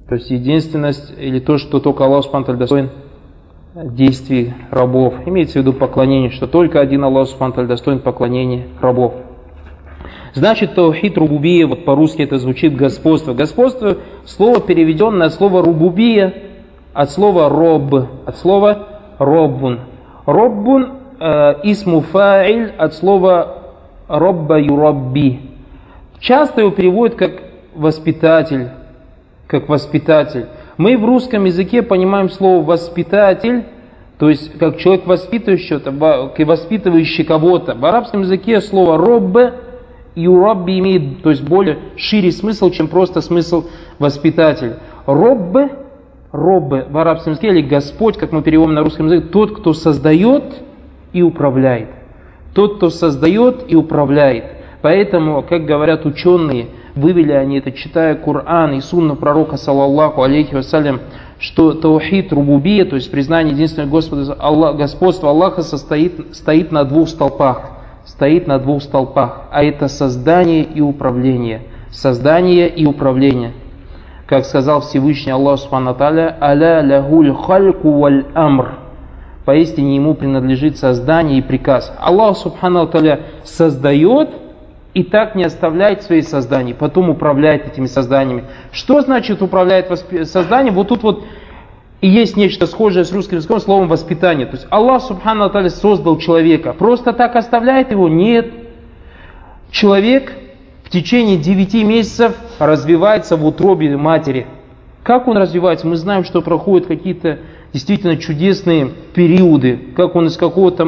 То есть единственность или то, что только Аллах Субхану ва Тааля достоин действий рабов. Имеется в виду поклонение, что только один Аллах Субхану ва Тааля достоин поклонения рабов. Значит, таухид рубубия, вот по-русски это звучит господство. Господство, слово переведенное от слова рубубия, от слова роб, от слова роббун. Роббун исму фаиль от слова робба юрабби. Часто его переводят как воспитатель, Мы в русском языке понимаем слово воспитатель, то есть как человек воспитывающий кого-то. В арабском языке слово роббе юрабби имеет, то есть более шире смысл, чем просто смысл воспитатель. Роббе в арабском языке, или Господь, как мы переводим на русском языке, тот, кто создает и управляет. Тот, кто создает и управляет. Поэтому, как говорят ученые, вывели они это, читая Коран и сунну пророка, саллаллаху алейхи вассалям, что таухид рубубия, то есть признание единственного господства Аллаха стоит на двух столпах. А это создание и управление. Как сказал Всевышний Аллах Субхану ва Тааля, «Аля лягуль хальку валь амр». Поистине ему принадлежит создание и приказ. Аллах Субхану ва Тааля создает и так не оставляет свои создания, потом управляет этими созданиями. Что значит управляет созданием? Вот тут вот и есть нечто схожее с русским языком, словом воспитание. То есть Аллах Субхану ва Тааля создал человека. Просто так оставляет его? Нет. Человек в течение 9 месяцев развивается в утробе матери. Как он развивается? Мы знаем, что проходят какие-то действительно чудесные периоды. Как он из какой-то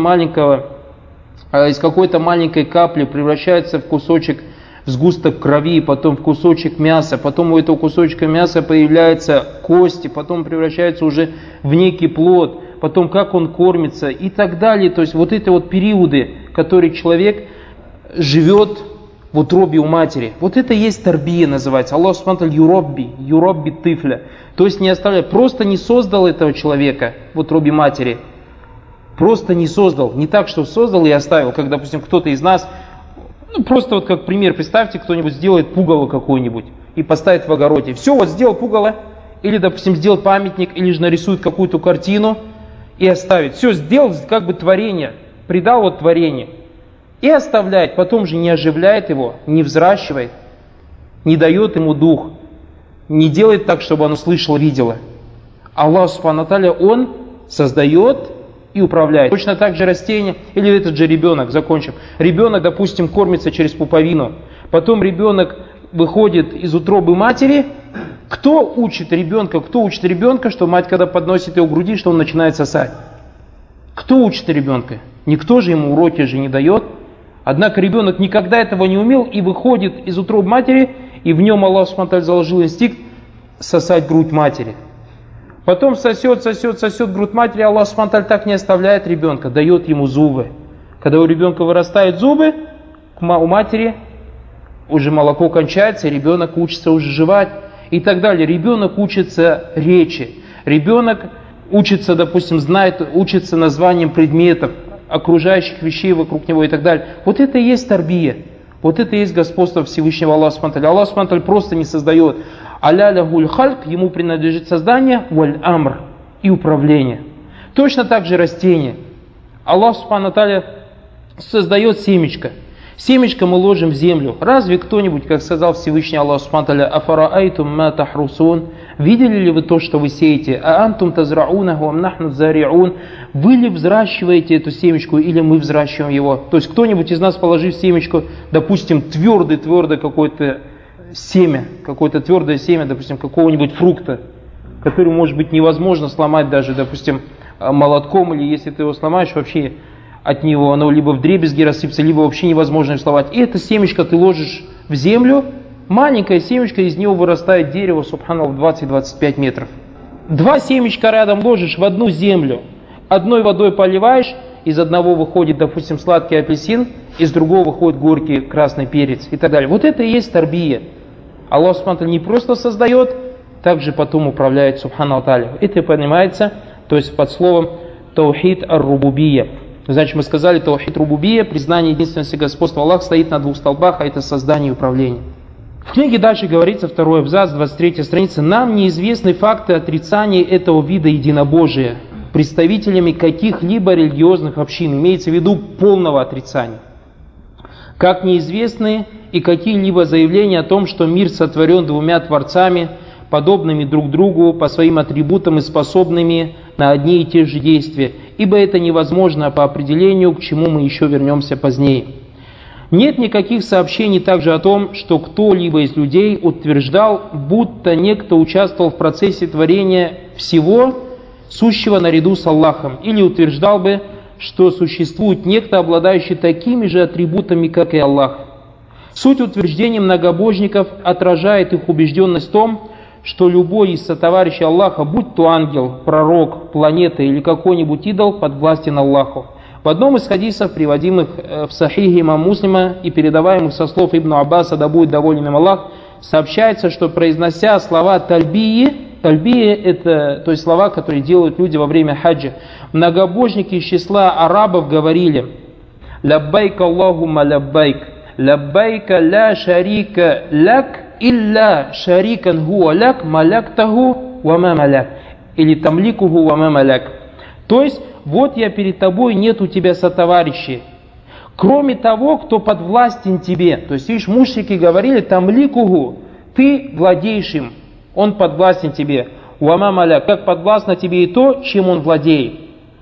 маленькой капли превращается в кусочек, в сгусток крови, потом в кусочек мяса, потом у этого кусочка мяса появляются кости, потом превращается уже в некий плод, потом как он кормится и так далее. То есть вот эти вот периоды, которые человек живет в утробе у матери. Вот это и есть тарбия называется. Аллах Субхану ва Тааля юрабби тыфля. То есть не оставляет, просто не создал этого человека в утробе матери. Просто не создал. Не так, что создал и оставил. Как, допустим, кто-то из нас, просто вот как пример, представьте, кто-нибудь сделает пугало какое-нибудь и поставит в огороде. Все, вот сделал пугало. Или, допустим, сделает памятник, или же нарисует какую-то картину и оставит. Все, сделал как бы творение. Придал вот творение. И оставляет, потом же не оживляет его, не взращивает, не дает ему дух, не делает так, чтобы оно слышало, видело. Аллах Субхану ва Тааля, Он создает и управляет. Точно так же растение, или этот же ребенок, закончим. Ребенок, допустим, кормится через пуповину, потом ребенок выходит из утробы матери. Кто учит ребенка, что мать, когда подносит его к груди, что он начинает сосать? Кто учит ребенка? Никто же ему уроки же не дает. Однако ребенок никогда этого не умел и выходит из утробы матери, и в нем Аллах Субхану ва Тааля заложил инстинкт сосать грудь матери. Потом сосет грудь матери, Аллах Субхану ва Тааля так не оставляет ребенка, дает ему зубы. Когда у ребенка вырастают зубы, у матери уже молоко кончается, и ребенок учится уже жевать и так далее. Ребенок учится речи, ребенок учится, допустим, учится названием предметов, окружающих вещей вокруг него и так далее. Вот это и есть тарбия. Вот это и есть господство Всевышнего Аллаха Субхану ва Тааля. Аллах Субхану ва Тааля просто не создает. Аля лягуль хальк, ему принадлежит создание, валь амр, и управление. Точно так же растение. Аллах Субхану ва Тааля создает семечко. Семечко мы ложим в землю. Разве кто-нибудь, как сказал Всевышний Аллах Субхану ва Тааля, афараайтум ма тахрусун, видели ли вы то, что вы сеете? А антум тазраунаху ам нахну зариун, вы ли взращиваете эту семечку, или мы взращиваем его? То есть кто-нибудь из нас, положив семечку, допустим, твердое какое-то семя, какое-то твердое семя, допустим, какого-нибудь фрукта, который, может быть, невозможно сломать даже, допустим, молотком, или если ты его сломаешь, вообще от него оно либо вдребезги рассыпется, либо вообще невозможно сломать. И это семечко ты ложишь в землю, маленькое семечко, из него вырастает дерево, субханаллах, в 20-25 метров. 2 семечка рядом ложишь в одну землю, одной водой поливаешь, из одного выходит, допустим, сладкий апельсин, из другого выходит горький красный перец и так далее. Вот это и есть тарбия. Аллах Субхану ва Тааля не просто создает, также потом управляет, Субхану ва Тааля. Это понимается, то есть под словом таухид ар-рубубия. Значит, мы сказали, таухид рубубия, признание единственности господства Аллаха стоит на 2 столбах, а это создание и управление. В книге дальше говорится, второй абзац, 23 страница, «Нам неизвестны факты отрицания этого вида единобожия представителями каких-либо религиозных общин», имеется в виду полного отрицания. Как неизвестны и какие-либо заявления о том, что мир сотворен двумя творцами, подобными друг другу по своим атрибутам и способными на одни и те же действия, ибо это невозможно по определению, к чему мы еще вернемся позднее. Нет никаких сообщений также о том, что кто-либо из людей утверждал, будто некто участвовал в процессе творения всего сущего наряду с Аллахом, или утверждал бы, что существует некто, обладающий такими же атрибутами, как и Аллах. Суть утверждений многобожников отражает их убежденность в том, что любой из сотоварищей Аллаха, будь то ангел, пророк, планета или какой-нибудь идол, подвластен Аллаху. В одном из хадисов, приводимых в Сахихе имама Муслима и передаваемых со слов Ибн Аббаса, да будет доволен им Аллах, сообщается, что произнося слова тальбии это то есть слова, которые делают люди во время хаджа, многобожники из числа арабов говорили: «Лаббайк Аллахумма лаббайк, лаббайка ла шарика лак, илля шарикан хуа лак, маляктаху ва ма маляк», или тамликуху ва ма маляк. То есть, вот я перед тобой, нет у тебя сотоварищей, кроме того, кто подвластен тебе. То есть, видишь, мушрики говорили, тамликуху, ты владеешь им, он подвластен тебе. Уама маляк, как подвластно тебе и то, чем он владеет.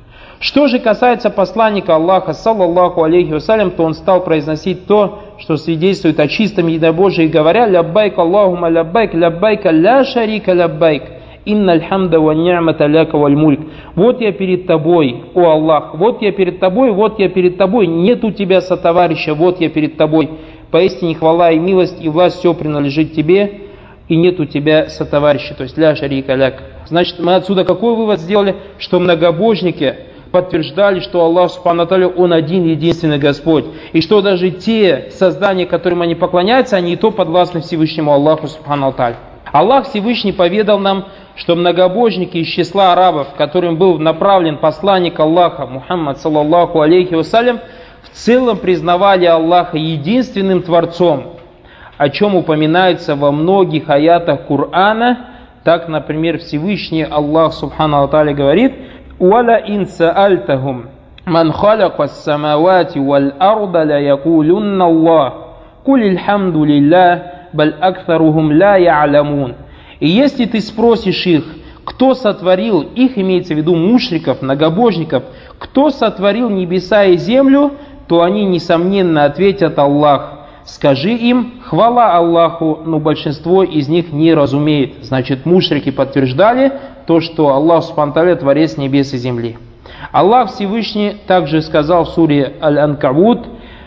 Что же касается посланника Аллаха, саллаллаху алейхи вассалям, то он стал произносить то, что свидетельствует о чистом единобожии, говоря: «Ляббайк Аллахума ляббайк, ляббайка ля шарика ляббайк, инналь хамда ва ни'мата ляка валь мульк». Вот я перед тобой, о Аллах, вот я перед тобой, нет у тебя сотоварища, вот я перед тобой. Поистине хвала и милость и власть все принадлежит тебе, и нет у тебя сотоварища, то есть ля шарика ляк. Значит, мы отсюда какой вывод сделали? Что многобожники подтверждали, что Аллах Субхану ва Тааля, Он один, единственный Господь. И что даже те создания, которым они поклоняются, они и то подвластны Всевышнему Аллаху Субхану ва Тааля. Аллах Всевышний поведал нам, что многобожники из числа арабов, которым был направлен посланник Аллаха, Мухаммад саллаллаху алейхи вассалям, в целом признавали Аллаха единственным Творцом, о чем упоминается во многих аятах Корана. Так, например, Всевышний Аллах Субхану ва Тааля говорит: «Уаля ин саальтахум ман халяка ас-самавати валь арда ля якулунна Аллах, куль илхамду лиллах, баль акфарухум ля я'лямун». И если ты спросишь их, кто сотворил, их имеется в виду мушриков, многобожников, кто сотворил небеса и землю, то они, несомненно, ответят: Аллах. Скажи им: хвала Аллаху, но большинство из них не разумеет. Значит, мушрики подтверждали то, что Аллах Субхану ва Тааля творец небес и земли. Аллах Всевышний также сказал в суре Аль-Анкабут,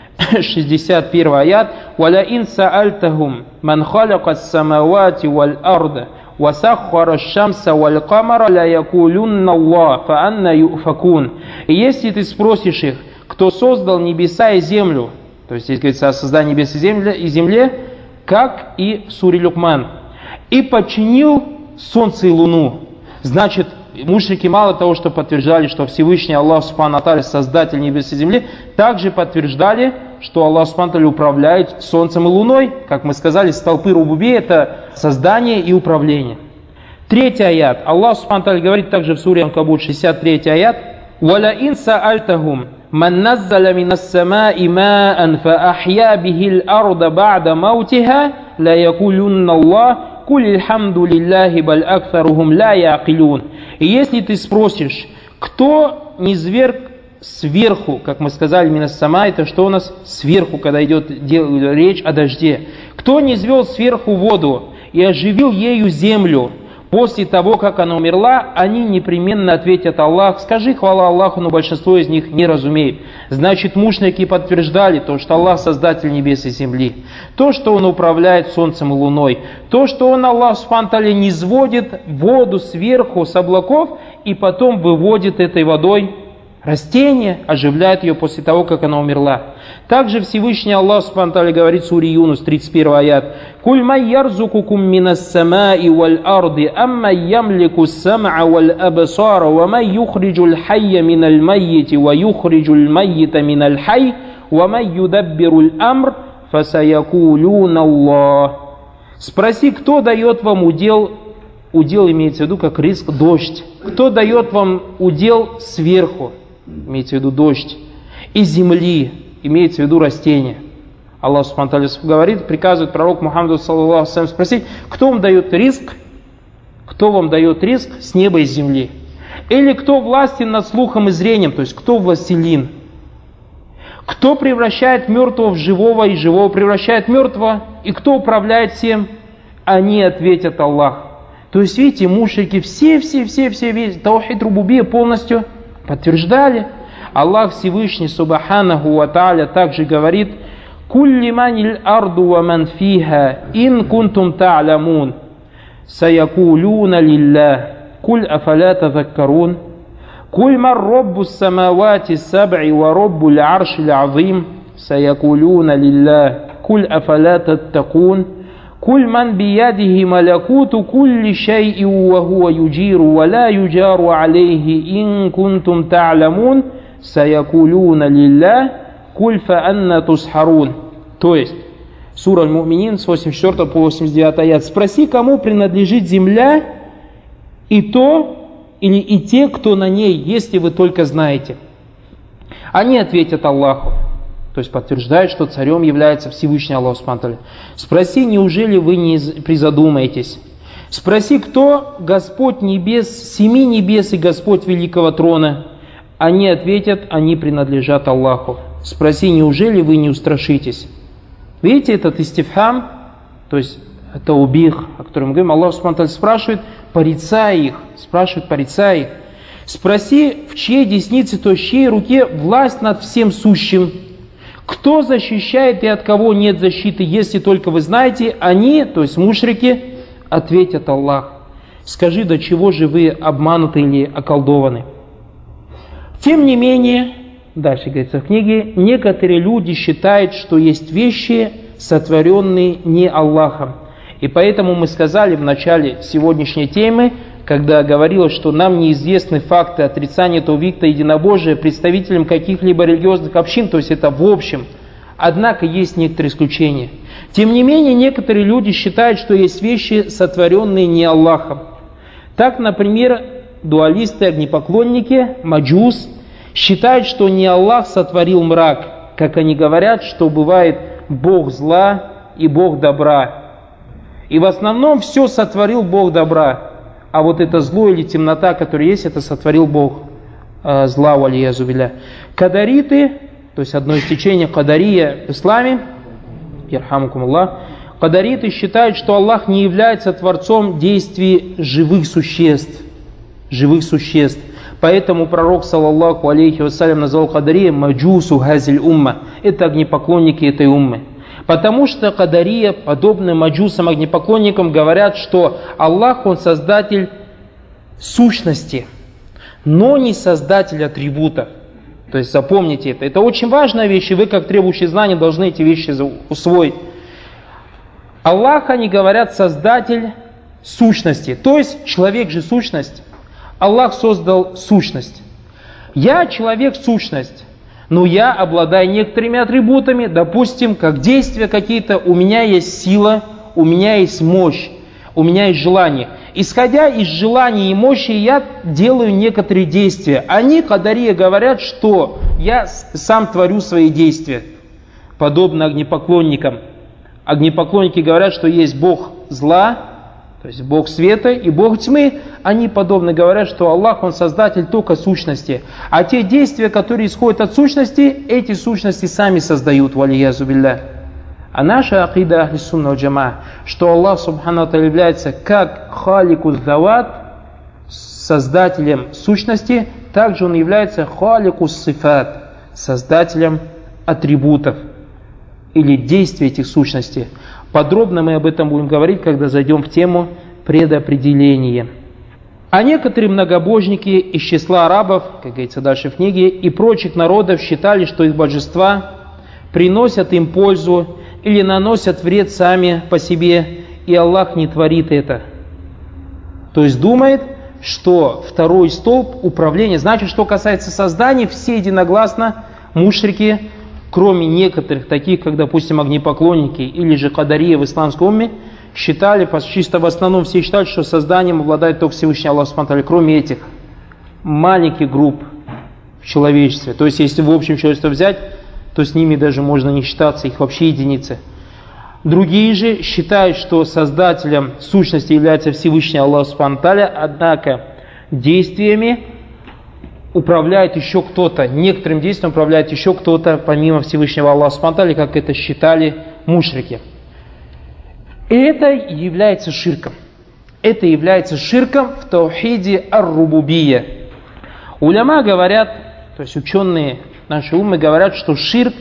61 аят: «Валя ин саальтахум ман халяка ас-самавати валь арда ва саххара аш-шамса валь камара ля якулунна Аллах, фа анна юфакун». И если ты спросишь их, кто создал небеса и землю, то есть здесь говорится о создании небес и земле, как и в суре Люкман, и подчинил солнце и луну. Значит, мушрики мало того, что подтверждали, что Всевышний Аллах Субхану ва Тааля создатель небес и земли, также подтверждали, что Аллах Субхану ва Тааля управляет солнцем и луной. Как мы сказали, столпы рубуби — это создание и управление. Третий аят. Аллах Субхану ва Тааля говорит также в суре Анкабут, 63 аят: «Валя ин саальтахум ман наззаля минас самаи маан фа ахья бихил арда ба'да маутиха ля якулунна Аллах, куль илхамду лиллахи баль акфарухум ля я'килун». И если ты спросишь, кто низверг сверху, как мы сказали, минас сама, это что у нас сверху, когда идет речь о дожде, кто низвел сверху воду и оживил ею землю после того, как она умерла, они непременно ответят: Аллах. Скажи хвала Аллаху, но большинство из них не разумеет. Значит, мушрики подтверждали то, что Аллах создатель небес и земли, то, что Он управляет солнцем и луной, то, что Он, Аллах Субхану ва Тааля, низводит воду сверху с облаков и потом выводит этой водой растение, оживляет ее после того, как она умерла. Также Всевышний Аллах Субхану ва Тааля говорит в суре Юнус, 31 аят: «Куль май ярзукукум минас самаи валь арди, амма ямлику сам'a валь абсара, ва май юхриджуль хайя миналь маййити, ва юхриджуль маййита миналь хай, ва май юдаббируль амр, фасаякулюна Аллах». Спроси, кто дает вам удел имеется в виду как риск, дождь. Кто дает вам удел сверху, имеется в виду дождь, и земли, имеется в виду растения. Аллах Субхану ва Тааля говорит, приказывает пророку Мухаммаду саллаллаху алейхи ва саллям спросить, кто вам дает риск с неба и с земли. Или кто властен над слухом и зрением, то есть кто властелин. Кто превращает мертвого в живого и живого превращает мертвого, и кто управляет всем, они ответят Аллах. То есть, видите, мушрики все, весь таухид рубубия полностью подтверждали. Аллах Всевышний, Субханаху ва Тааля, также говорит, «Кулли маниль арду ва ман фиха, ин кунтум та'ламун, саякулюна лиллах, куль афаля тазаккарун, куль мар роббу самавати саб'и ва роббу л-арши л-азим, саякулюна лиллах, куль афаля таттакун». Куль ман биядихи малякуту кулли шай'и ва хуа юджиру ва ла юджару алейхи ин кунтум та'ламун саякулюна лиллах куль фа анна тусхарун. То есть, сура Аль-Му'минин с 84 по 89 аят. Спроси, кому принадлежит земля и те, кто на ней, если вы только знаете. Они ответят Аллаху. То есть подтверждает, что царем является Всевышний Аллах Субхану ва Тааля. Спроси, неужели вы не призадумаетесь? Спроси, кто Господь небес, 7 небес и Господь великого трона? Они ответят, они принадлежат Аллаху. Спроси, неужели вы не устрашитесь? Видите, этот истифхам, то есть это убих, о котором мы говорим, Аллах Субхану ва Тааля спрашивает, порицай их. Спроси, в чьей деснице, то есть в чьей руке власть над всем сущим? Кто защищает и от кого нет защиты, если только вы знаете, они, то есть мушрики, ответят Аллах. Скажи, до чего же вы обмануты или околдованы? Тем не менее, дальше говорится в книге, некоторые люди считают, что есть вещи, сотворенные не Аллахом. И поэтому мы сказали в начале сегодняшней темы, когда говорилось, что нам неизвестны факты отрицания таувида единобожия представителям каких-либо религиозных общин, то есть это в общем. Однако есть некоторые исключения. Тем не менее, некоторые люди считают, что есть вещи, сотворенные не Аллахом. Так, например, дуалисты, огнепоклонники, маджус, считают, что не Аллах сотворил мрак, как они говорят, что бывает Бог зла и Бог добра. И в основном все сотворил Бог добра. А вот это зло или темнота, которая есть, это сотворил Бог зла, валиязу билля. Кадариты, то есть одно из течений кадария в исламе, ярхамукум Аллах, кадариты считают, что Аллах не является творцом действий живых существ. Поэтому пророк, саллаллаху алейхи вассалям, назвал кадария маджусу газиль умма. Это огнепоклонники этой уммы. Потому что кадария, подобно маджусам, огнепоклонникам, говорят, что Аллах, Он создатель сущности, но не создатель атрибутов. То есть запомните это. Это очень важная вещь, и вы, как требующие знания, должны эти вещи усвоить. Аллах, они говорят, создатель сущности. То есть человек же сущность. Аллах создал сущность. Я человек сущность. Но я обладаю некоторыми атрибутами, допустим, как действия какие-то, у меня есть сила, у меня есть мощь, у меня есть желание. Исходя из желания и мощи, я делаю некоторые действия. Они, кадария, говорят, что я сам творю свои действия, подобно огнепоклонникам. Огнепоклонники говорят, что есть Бог зла, то есть Бог света и Бог тьмы. Они подобно говорят, что Аллах, Он создатель только сущности. А те действия, которые исходят от сущности, эти сущности сами создают, валиязу билля. А наша акида ахли сунна валь джамаа, что Аллах субхану ва тааля является как халику зават, создателем сущности, также Он является халику сифат, создателем атрибутов или действий этих сущностей. Подробно мы об этом будем говорить, когда зайдем в тему предопределения. А некоторые многобожники из числа арабов, как говорится дальше в книге, и прочих народов считали, что их божества приносят им пользу или наносят вред сами по себе, и Аллах не творит это. То есть думает, что второй столб управления, значит, что касается создания, все единогласно мушрики, кроме некоторых таких, как, допустим, огнепоклонники или же кадария в исламской умме, считали, чисто в основном все считали, что созданием обладает только Всевышний Аллах Субхану ва Тааля, кроме этих маленьких групп в человечестве. То есть, если в общем человечество взять, то с ними даже можно не считаться, их вообще единицы. Другие же считают, что создателем сущности является Всевышний Аллах Субхану ва Тааля, однако действиями управляет еще кто-то, некоторым действием управляет еще кто-то, помимо Всевышнего Аллаха Субхану ва Тааля, как это считали мушрики. И это является ширком. Это является ширком в таухиде ар-рубубия. Уляма говорят, то есть ученые нашей уммы говорят, что ширк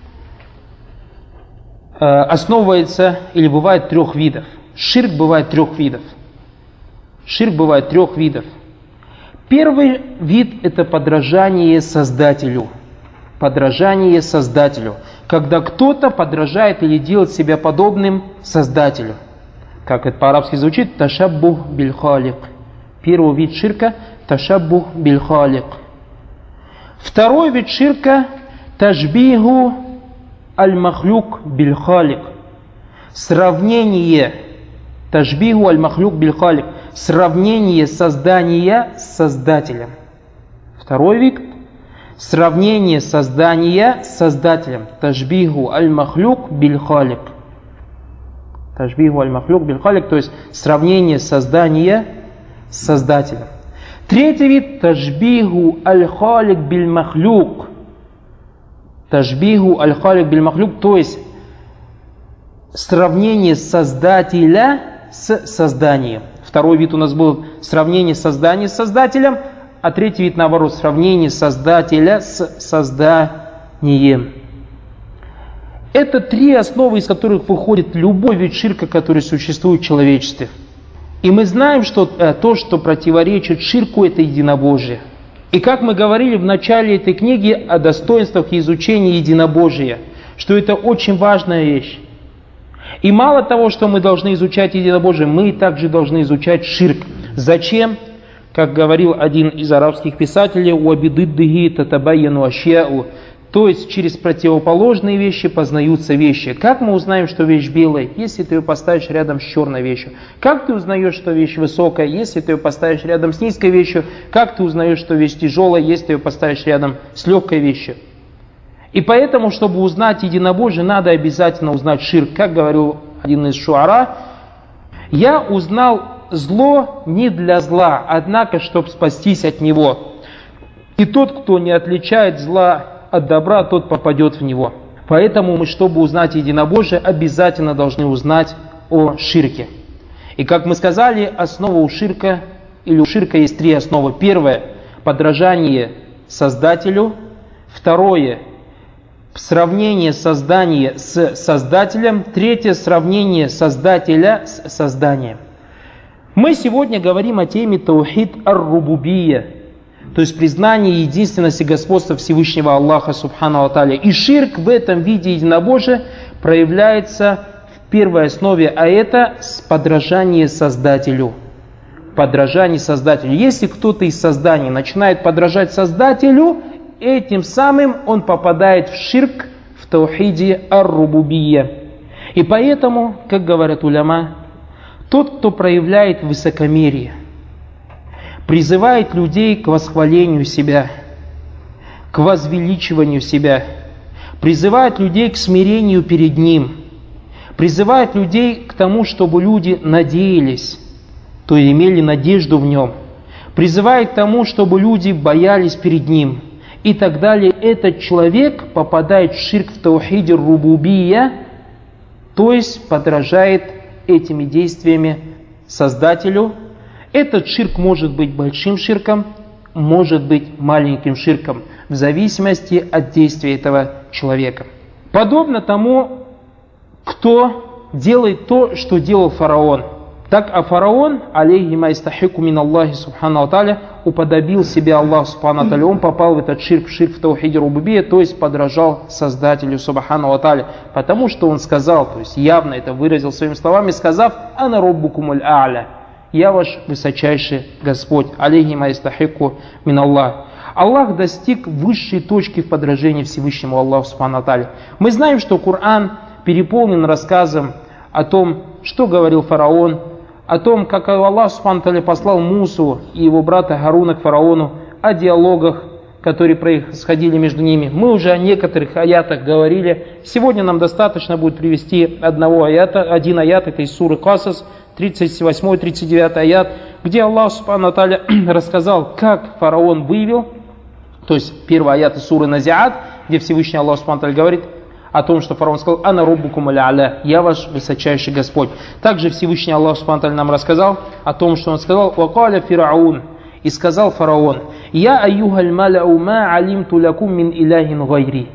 основывается или бывает трех видов. Ширк бывает трех видов. Ширк бывает трех видов. Первый вид – это подражание Создателю. Подражание Создателю. Когда кто-то подражает или делает себя подобным Создателю. Как это по-арабски звучит, ташаббух биль халик. Первый вид ширка – ташаббух биль халик. Второй вид ширка – ташбиху аль-махлюк биль халик. Сравнение ташбиху аль-махлюк биль халик. Сравнение создания с Создателем. Второй вид – сравнение создания с Создателем. Ташбиху аль-махлюк биль халик. Ташбиху аль-махлюк биль халик, то есть сравнение создания с Создателем. Третий вид – ташбиху аль-халик биль махлюк. Ташбиху аль-халик биль махлюк, то есть сравнение Создателя с созданием. Второй вид у нас был сравнение создания с Создателем, а третий вид, наоборот, сравнение Создателя с созданием. Это три основы, из которых выходит любой вид ширка, который существует в человечестве. И мы знаем, что то, что противоречит ширку, это единобожие. И как мы говорили в начале этой книги о достоинствах изучения единобожия, что это очень важная вещь. И мало того, что мы должны изучать единобожие, мы также должны изучать ширк. Зачем? Как говорил один из арабских писателей, «Уабидиддихи татабайяну ашьяу», то есть через противоположные вещи познаются вещи. Как мы узнаем, что вещь белая, если ты ее поставишь рядом с черной вещью? Как ты узнаешь, что вещь высокая, если ты ее поставишь рядом с низкой вещью? Как ты узнаешь, что вещь тяжелая, если ты ее поставишь рядом с легкой вещью? И поэтому, чтобы узнать единобожие, надо обязательно узнать ширк. Как говорил один из шуара, «Я узнал зло не для зла, однако, чтобы спастись от него. И тот, кто не отличает зла от добра, тот попадет в него». Поэтому мы, чтобы узнать единобожие, обязательно должны узнать о ширке. И как мы сказали, основа у ширка, или у ширка есть три основы. Первое – подражание Создателю. Второе – сравнение создания с Создателем. Третье – сравнение Создателя с созданием. Мы сегодня говорим о теме таухид ар-рубубия, то есть признание единственности господства Всевышнего Аллаха Субхану ва Тааля. И ширк в этом виде единобожия проявляется в первой основе, а это подражание Создателю. Подражание Создателю. Если кто-то из созданий начинает подражать Создателю, этим самым он попадает в ширк, в таухиде ар-рубубия. И поэтому, как говорят уляма, тот, кто проявляет высокомерие, призывает людей к восхвалению себя, к возвеличиванию себя, призывает людей к смирению перед ним, призывает людей к тому, чтобы люди надеялись, то есть имели надежду в нем, призывает к тому, чтобы люди боялись перед ним и так далее. Этот человек попадает в ширк, в таухиде рубубия, то есть подражает этими действиями Создателю. Этот ширк может быть большим ширком, может быть маленьким ширком, в зависимости от действия этого человека. Подобно тому, кто делает то, что делал фараон. Так, а фараон, алейхи майстахику мин Аллахи субхану ва тааля, уподобил себя Аллаху субхану ва тааля, он попал в этот ширк в таухиде рубубия, то есть подражал Создателю субхану ва тааля, потому что он сказал, то есть явно это выразил своими словами, сказав: «Ана роббукумуль а'ля», «Я ваш высочайший Господь», алейхи майстахику мин Аллах. Аллах достиг высшей точки в подражении Всевышнему Аллаху субхану ва тааля. Мы знаем, что Коран переполнен рассказом о том, что говорил фараон, о том, как Аллах Субхану ва Тааля послал Мусу и его брата Харуна к фараону, о диалогах, которые происходили между ними. Мы уже о некоторых аятах говорили. Сегодня нам достаточно будет привести один аят, это из суры Касас, 38-39 аят, где Аллах Субхану ва Тааля рассказал, как фараон вывел, то есть первый аят из суры Назиат, где Всевышний Аллах Субхану ва Тааля говорит о том, что фараон сказал: «Ана раббукум а'ля», «Я ваш высочайший Господь». Также Всевышний Аллах Субхану ва Тааля нам рассказал о том, что он сказал: «Вакаля фираун», и сказал фараон: «Я айюхаль маляу ма алимту лакум мин иляхин гайри».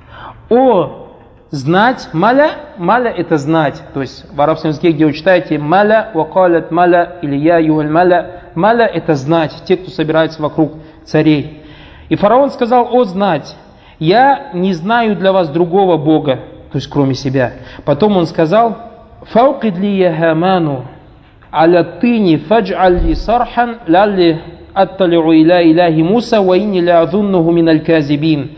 О, знать, маля это знать, то есть в арабском языке, где вы читаете маля, вакалят маля, или я айюхаль маля это знать, те, кто собирается вокруг царей. И фараон сказал: «О, знать, я не знаю для вас другого Бога», то есть кроме себя. Потом он сказал: «Фаукид ли я хаману аля тыни фадж'аль ли сархан лалли аттали'у иля иляхи Муса ва инни ля адуннуху миналь казибин».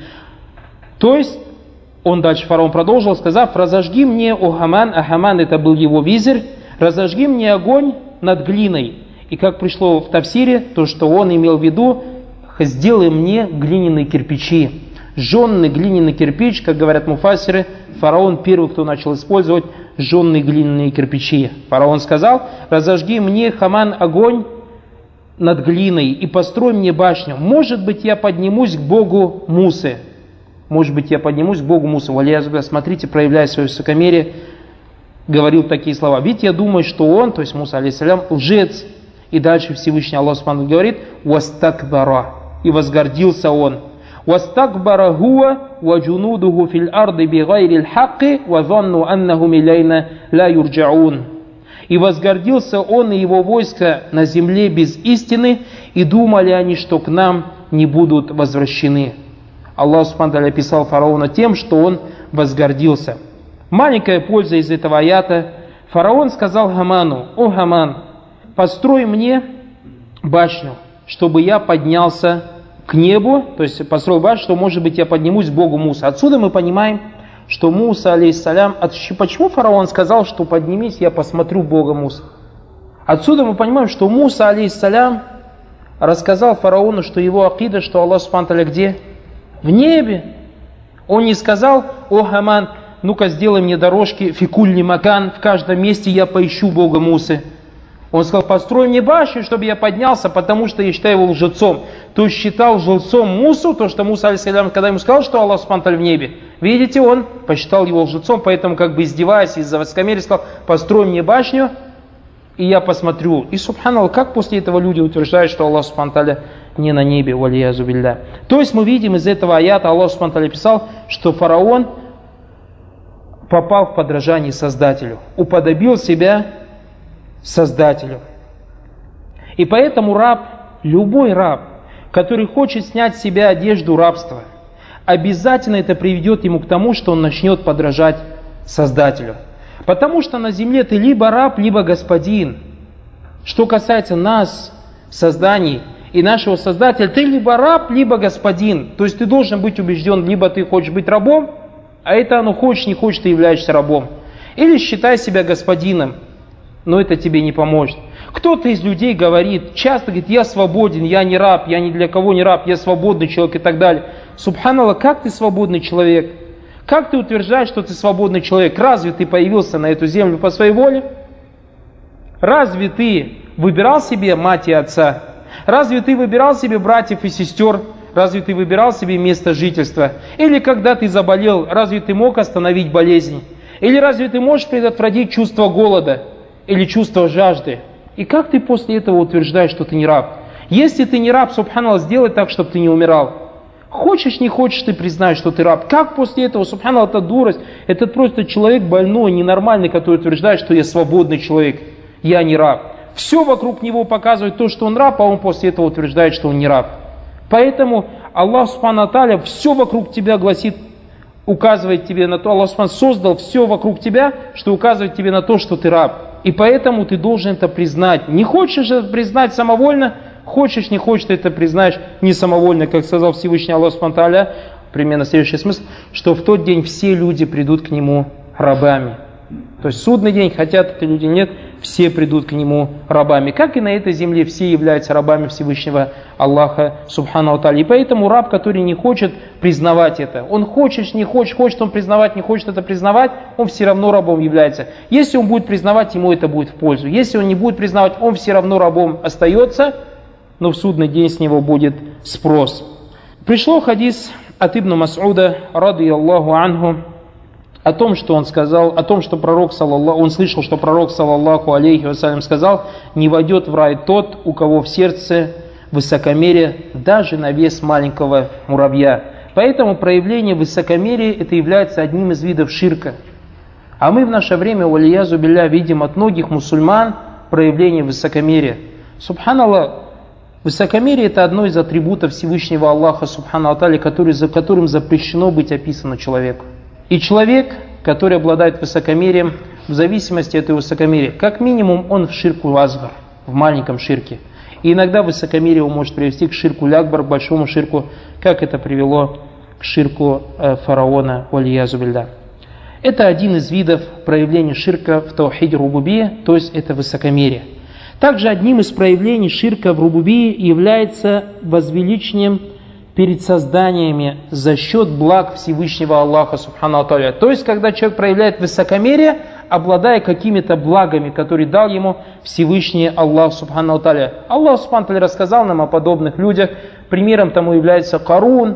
То есть он дальше, фараон продолжил, сказав: «Разожги мне, о Хаман», а Хаман это был его визирь, «разожги мне огонь над глиной». И как пришло в тафсире, то, что он имел в виду: «Сделай мне глиняные кирпичи». Жженный глиняный кирпич, как говорят муфассиры, фараон первый, кто начал использовать жженные глиняные кирпичи. Фараон сказал: «Разожги мне, Хаман, огонь над глиной и построй мне башню. Может быть, я поднимусь к Богу Мусы». Может быть, я поднимусь к Богу Мусы. Смотрите, проявляя свое высокомерие, говорил такие слова. Ведь я думаю, что он, то есть Муса, алейхиссалям, лжец. И дальше Всевышний Аллах Субхану говорит: «Вастакбара», и возгордился он. «Вастакбара хуа ва джунудуху фил арды бигайрил хакки ва занну аннахум илейна ла юрджаун». И возгордился он и его войско на земле без истины, и думали они, что к нам не будут возвращены. Аллах Субхану ва Тааля описал фараона тем, что он возгордился. Маленькая польза из этого аята. Фараон сказал Хаману: «О Хаман, построй мне башню, чтобы я поднялся к небу», то есть построил башню, что, может быть, я поднимусь к Богу Муса. Отсюда мы понимаем, что Муса, алейхиссалям, почему фараон сказал, что поднимись, я посмотрю Бога Муса? Отсюда мы понимаем, что Муса, алейхиссалям, рассказал фараону, что его акида, что Аллах Субхану ва Тааля где? В небе. Он не сказал: «О Хаман, ну-ка сделай мне дорожки, фикульни макан, в каждом месте я поищу Бога Мусы». Он сказал: «Построй мне башню, чтобы я поднялся, потому что я считаю его лжецом». То есть считал лжецом Мусу, то, что Муса, алейхиссалям, когда ему сказал, что Аллах Субхану ва Тааля в небе, видите, он посчитал его лжецом, поэтому, как бы издеваясь из-за высокомерия, сказал: «Построй мне башню, и я посмотрю». И, субханаллах, как после этого люди утверждают, что Аллах Субхану ва Тааля не на небе, валиязу билля. То есть мы видим из этого аята, Аллах Субхану ва Тааля писал, что фараон попал в подражание Создателю, уподобил себя Создателю. И поэтому раб, любой раб, который хочет снять с себя одежду рабства, обязательно это приведет ему к тому, что он начнет подражать Создателю. Потому что на земле ты либо раб, либо господин. Что касается нас, созданий и нашего Создателя, ты либо раб, либо господин. То есть ты должен быть убежден, либо ты хочешь быть рабом, а это оно хочешь, не хочешь, ты являешься рабом. Или считай себя господином, но это тебе не поможет. Кто-то из людей говорит, часто говорит: «Я свободен, я не раб, я ни для кого не раб, я свободный человек» и так далее. Субханаллах, как ты свободный человек? Как ты утверждаешь, что ты свободный человек? Разве ты появился на эту землю по своей воле? Разве ты выбирал себе мать и отца? Разве ты выбирал себе братьев и сестер? Разве ты выбирал себе место жительства? Или когда ты заболел, разве ты мог остановить болезнь? Или разве ты можешь предотвратить чувство голода или чувство жажды? И как ты после этого утверждаешь, что ты не раб? Если ты не раб, субханаллах, сделай так, чтобы ты не умирал. Хочешь, не хочешь, ты признаешь, что ты раб. Как после этого, субханаллах, это дурость? Это просто человек больной, ненормальный, который утверждает, что я свободный человек, я не раб. Все вокруг него показывает то, что он раб, а он после этого утверждает, что он не раб. Поэтому Аллах Субхану ва Тааля все вокруг тебя гласит, указывает тебе на то, Аллах Субхану создал все вокруг тебя, что указывает тебе на то, что ты раб. И поэтому ты должен это признать. Не хочешь это признать самовольно, хочешь, не хочешь, ты это признаешь не самовольно, как сказал Всевышний Аллах Субхану ва Тааля, примерно следующий смысл, что в тот день все люди придут к нему рабами. То есть судный день, хотят это люди нет, все придут к нему рабами. Как и на этой земле все являются рабами Всевышнего Аллаха Субхану Тааля. И поэтому раб, который не хочет признавать это, он хочет, не хочет, хочет он признавать, не хочет это признавать, он все равно рабом является. Если он будет признавать, ему это будет в пользу. Если он не будет признавать, он все равно рабом остается, но в судный день с него будет спрос. Пришло хадис от Ибн Мас'уда, ради Аллаху анху, о том, что он сказал, о том, что пророк, он слышал, что пророк, саллаллаху алейхи вассалям, сказал: не войдет в рай тот, у кого в сердце высокомерие даже на вес маленького муравья. Поэтому проявление высокомерия это является одним из видов ширка. А мы в наше время, валиязу билля, видим от многих мусульман проявление высокомерия. Субханаллах, высокомерие это одно из атрибутов Всевышнего Аллаха Субхану Тааля, за которым запрещено быть описано человеку. И человек, который обладает высокомерием, в зависимости от этого высокомерия, как минимум он в ширку азгар, в маленьком ширке. И иногда высокомерие его может привести к ширку лякбар, к большому ширку, как это привело к ширку фараона, валиязу билля. Это один из видов проявления ширка в таухиде рубубия, то есть это высокомерие. Также одним из проявлений ширка в рубубии является возвеличением перед созданиями за счет благ Всевышнего Аллаха Субхану Тааля. То есть, когда человек проявляет высокомерие, обладая какими-то благами, которые дал ему Всевышний Аллах Субхану Тааля. Аллах Субхану Тааля рассказал нам о подобных людях. Примером тому является Карун.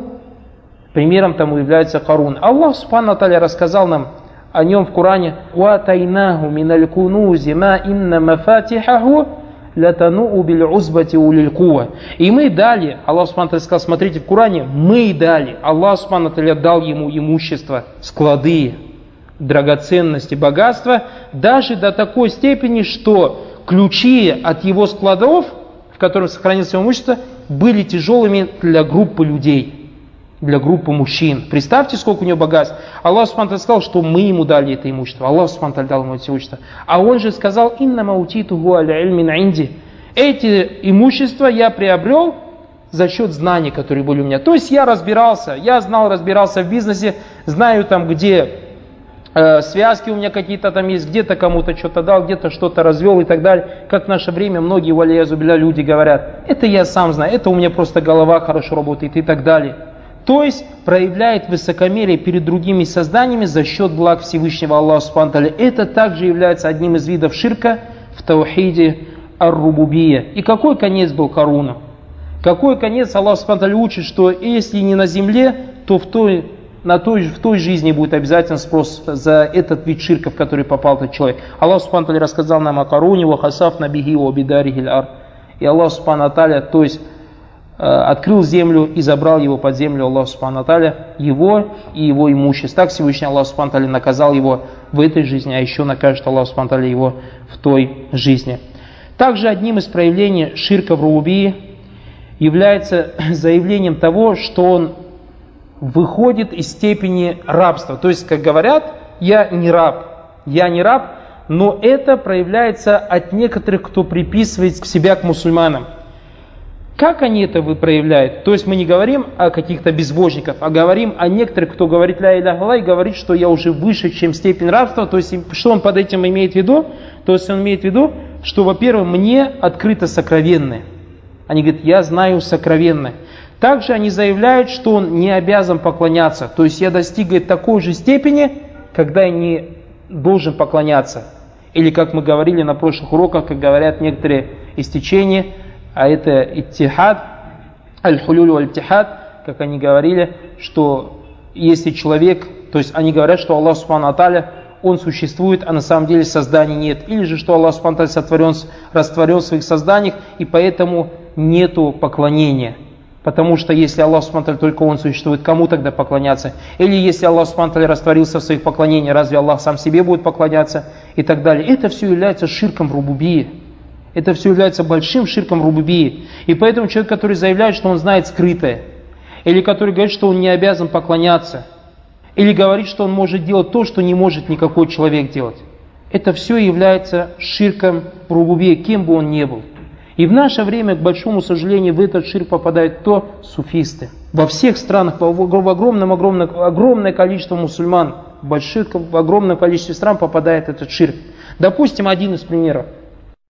Аллах Субхану Тааля рассказал нам о нем в Коране: «Уатайнаху миналь кунузи ма инна мафатихаху латануу биль узбати улиль кува». И мы дали, Аллах Субхану Тааля сказал, смотрите в Коране, мы дали, Аллах Субхану Тааля дал ему имущество, склады, драгоценности, богатства, даже до такой степени, что ключи от его складов, в которых сохранилось его имущество, были тяжелыми для группы людей, для группы мужчин. Представьте, сколько у него богатств. Аллах Субхану Тааля сказал, что мы ему дали это имущество. Аллах Субхану Тааля дал ему это имущество. А он же сказал: «Иннама утитуху аля ильмин инди». Эти имущества я приобрел за счет знаний, которые были у меня. То есть я разбирался в бизнесе, знаю там, где связки у меня какие-то там есть, где-то кому-то что-то дал, где-то что-то развел и так далее. Как в наше время многие валиязу билля люди говорят: это я сам знаю, это у меня просто голова хорошо работает и так далее. То есть проявляет высокомерие перед другими созданиями за счет благ Всевышнего Аллаха Субхану Тааля. Это также является одним из видов ширка в таухиде ар-рубубия. И какой конец был Каруну? Какой конец? Аллах Субхану Тааля учит, что если не на земле, то в той жизни будет обязательно спрос за этот вид ширка, в который попал этот человек. Аллах Субхану Тааля рассказал нам о Каруне: «Ва хасаф набихи ва бидарихил ар». И Аллах Субхану Тааля, то есть открыл землю и забрал его под землю, Аллах Субхану Тааля, его и его имущество. Так Всевышний Аллах Субхану Тааля наказал его в этой жизни, а еще накажет Аллах Субхану Тааля его в той жизни. Также одним из проявлений ширка в рубубии является заявлением того, что он выходит из степени рабства. То есть, как говорят, я не раб, но это проявляется от некоторых, кто приписывает себя к мусульманам. Как они это проявляют? То есть мы не говорим о каких-то безбожниках, а говорим о некоторых, кто говорит ля иляха илlallah и говорит, что я уже выше, чем степень рабства. То есть что он под этим имеет в виду? То есть он имеет в виду, что, во-первых, мне открыто сокровенное. Они говорят: я знаю сокровенное. Также они заявляют, что он не обязан поклоняться. То есть я достиг такой же степени, когда я не должен поклоняться. Или, как мы говорили на прошлых уроках, как говорят некоторые из течения, а это иттихад, аль-хулюль валь-иттихад, как они говорили, что если человек, то есть они говорят, что Аллах Субхану Тааля, он существует, а на самом деле созданий нет. Или же, что Аллах Субхану Тааля растворен в своих созданиях, и поэтому нету поклонения. Потому что если Аллах Субхану Тааля только он существует, кому тогда поклоняться? Или если Аллах Субхану Тааля растворился в своих поклонениях, разве Аллах сам себе будет поклоняться? И так далее. Это все является ширком в рубубии. Это все является большим ширком в рубубии. И поэтому человек, который заявляет, что он знает скрытое, или который говорит, что он не обязан поклоняться, или говорит, что он может делать то, что не может никакой человек делать, это все является ширком в рубубии, кем бы он ни был. И в наше время, к большому сожалению, в этот ширк попадают суфисты. Во всех странах, огромное количество мусульман в огромном количестве стран попадает этот ширк. Допустим, один из примеров.